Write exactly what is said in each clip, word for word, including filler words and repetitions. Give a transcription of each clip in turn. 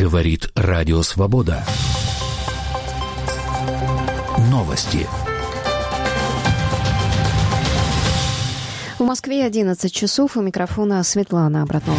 Говорит Радио Свобода. Новости. В Москве одиннадцать часов. У микрофона Светлана Абратнова.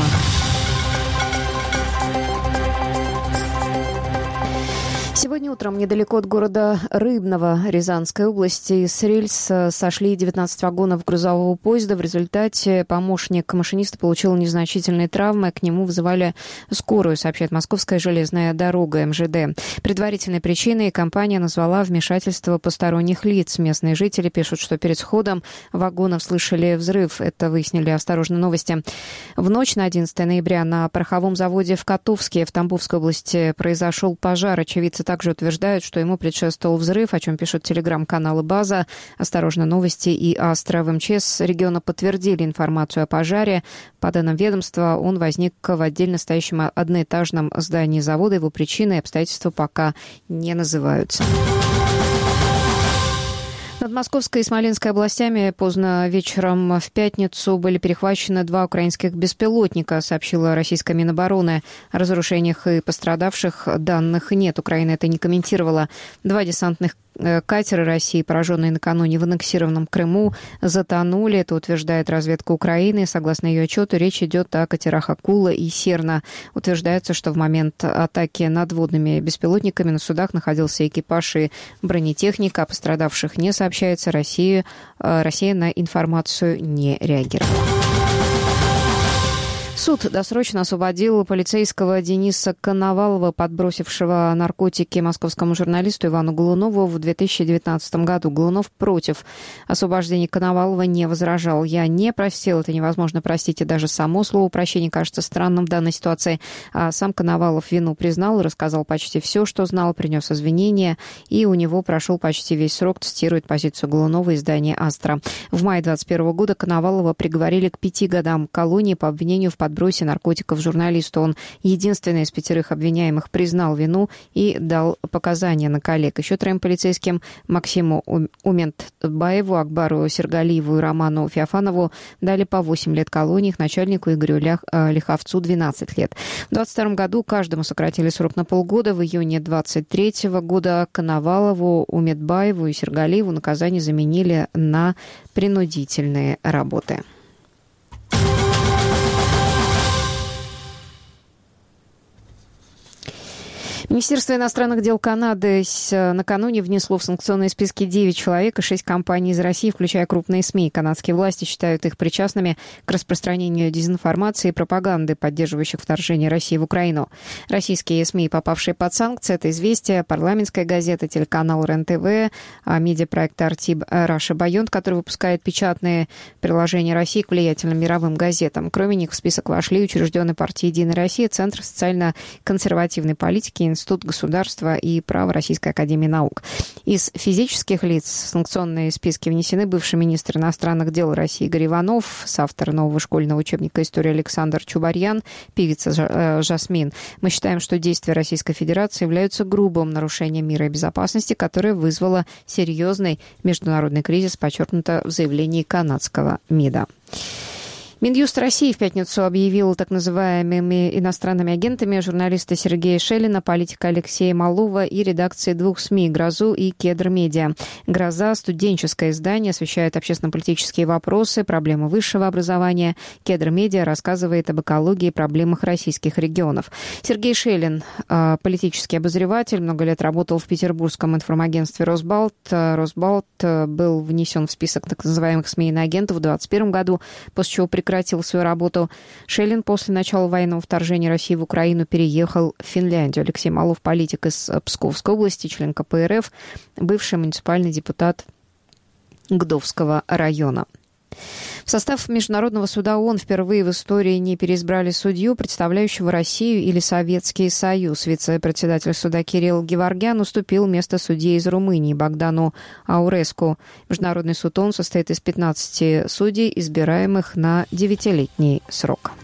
Сегодня утром недалеко от города Рыбного Рязанской области с рельс сошли девятнадцать вагонов грузового поезда. В результате помощник машиниста получил незначительные травмы. К нему вызывали скорую, сообщает Московская железная дорога эм жэ дэ. Предварительной причиной компания назвала вмешательство посторонних лиц. Местные жители пишут, что перед сходом вагонов слышали взрыв. Это выяснили «Осторожно, новости». В ночь на одиннадцатое ноября на пороховом заводе в Котовске в Тамбовской области произошел пожар. Очевидцы также утверждают, что ему предшествовал взрыв, о чем пишут телеграм-каналы «База», «Осторожно, новости» и «Астра». В эм че эс региона подтвердили информацию о пожаре. По данным ведомства, он возник в отдельно стоящем одноэтажном здании завода. Его причины и обстоятельства пока не называются. Над Московской и Смоленской областями поздно вечером в пятницу были перехвачены два украинских беспилотника, сообщила российская Минобороны. О разрушениях и пострадавших данных нет. Украина это не комментировала. Два десантных катера России, пораженные накануне в аннексированном Крыму, затонули. Это утверждает разведка Украины. Согласно ее отчету, речь идет о катерах «Акула» и «Серна». Утверждается, что в момент атаки надводными беспилотниками на судах находился экипаж и бронетехника. О пострадавших не сообщается. Россия, Россия на информацию не реагировала. Суд досрочно освободил полицейского Дениса Коновалова, подбросившего наркотики московскому журналисту Ивану Голунову в две тысячи девятнадцатом году. Голунов против освобождения Коновалова не возражал. «Я не простил, это невозможно простить, и даже само слово прощения кажется странным в данной ситуации». А сам Коновалов вину признал и рассказал почти все, что знал, принес извинения, и у него прошел почти весь срок, цитирует позицию Голунова издание «Астра». В мае двадцать первого года Коновалова приговорили к пяти годам колонии по обвинению в подбросе наркотиков журналисту. Он единственный из пятерых обвиняемых признал вину и дал показания на коллег. Еще троим полицейским Максиму Ументбаеву, Акбару Сергалиеву и Роману Феофанову дали по восемь лет колонии, их начальнику Игорю Лях, Лиховцу двенадцать лет. В двадцать втором году каждому сократили срок на полгода. В июне двадцать третьего года Коновалову, Ументбаеву и Сергалиеву наказание заменили на принудительные работы. Министерство иностранных дел Канады накануне внесло в санкционные списки девять человек и шесть компаний из России, включая крупные СМИ. Канадские власти считают их причастными к распространению дезинформации и пропаганды, поддерживающих вторжение России в Украину. Российские СМИ, попавшие под санкции, это «Известия», парламентская газета, телеканал РЕН-ТВ, медиапроект «Артиб Раша Байонд», который выпускает печатные приложения России к влиятельным мировым газетам. Кроме них в список вошли учрежденные партии «Единая Россия», Центр социально-консервативной политики, Институт государства и права Российской академии наук. Из физических лиц в санкционные списки внесены бывший министр иностранных дел России Игорь Иванов, соавтор нового школьного учебника «История» Александр Чубарьян, певица Жасмин. Мы считаем, что действия Российской Федерации являются грубым нарушением мира и безопасности, которое вызвало серьезный международный кризис, подчеркнуто в заявлении канадского МИДа. Минюст России в пятницу объявил так называемыми иностранными агентами журналиста Сергея Шеллина, политика Алексея Малова и редакции двух СМИ «Грозу» и «Кедр Медиа». «Гроза» — студенческое издание, освещает общественно-политические вопросы, проблемы высшего образования. «Кедр Медиа» рассказывает об экологии и проблемах российских регионов. Сергей Шеллин — политический обозреватель, много лет работал в петербургском информагентстве «Росбалт». «Росбалт» был внесен в список так называемых СМИ иноагентов в двадцать первом году, после чего прекратил прекратил свою работу. Шеллин после начала военного вторжения России в Украину переехал в Финляндию. Алексей Малов — политик из Псковской области, член ка пэ эр эф, бывший муниципальный депутат Гдовского района. В состав Международного суда ООН впервые в истории не переизбрали судью, представляющего Россию или Советский Союз. Вице-председатель суда Кирилл Геворгян уступил место судье из Румынии Богдану Ауреску. Международный суд ООН состоит из пятнадцати судей, избираемых на девятилетний срок.